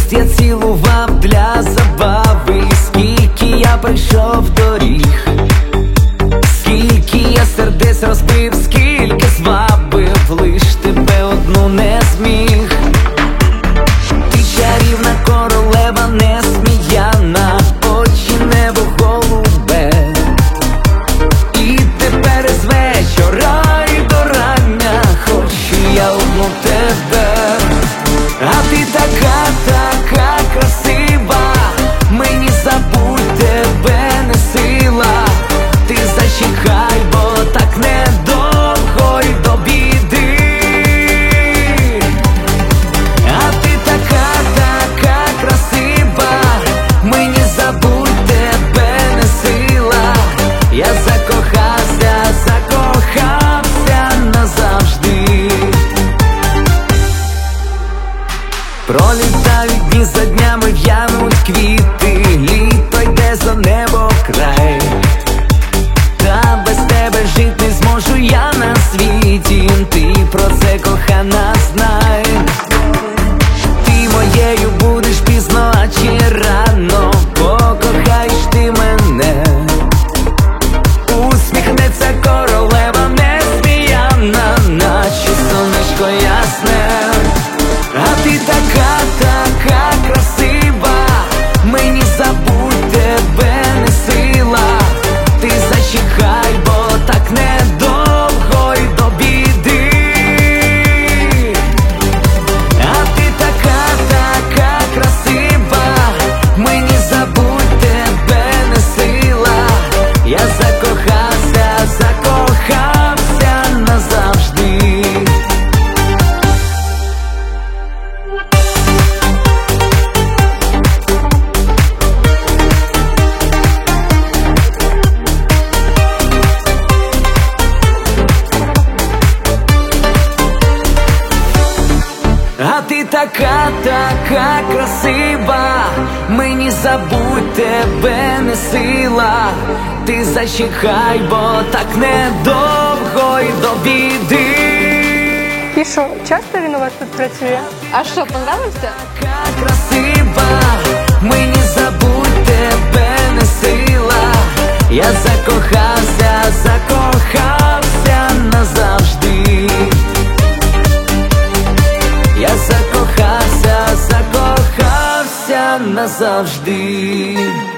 міст я цілував для забави. Скільки я пройшов доріг, скільки я сердець розбив, скільки звабив, лиш тебе одну не зміг. Ти чарівна королева, несміяна, очі небо голубе. І тепер із вечора і до рання хочу я одну тебе. А ти така, така красива, мені забудь тебе не сила. Ти зачекай, бо так недовго й до біди. А ти така, така красива, мені забудь тебе не сила. Я закохався, закохався назавжди. Пролітають дні, за днями в'януть квіти, літо йде за небо край. Та без тебе жить не зможу я на світі. Ти про це, кохана, знай. Ти моєю будеш пізно, а чи рано покохаєш ти мене. Усміхнеться королева несміяна, наче сонечко ясне. А ти така, така красива, мені забудь тебе не сила. Ти зачекай, бо так недовго й до біди. А ти така, така красива, мені забудь тебе не сила. Я закохався, закохався назавжди. А ти така, така красива, мені забудь тебе не сила. Ти зачекай, бо так недовго й до біди. І що, часто він у вас тут працює? А що, понравився? Така красива, мені забудь тебе не сила. Я закохався, закохався назавжди. Я закохався, закохався назавжди.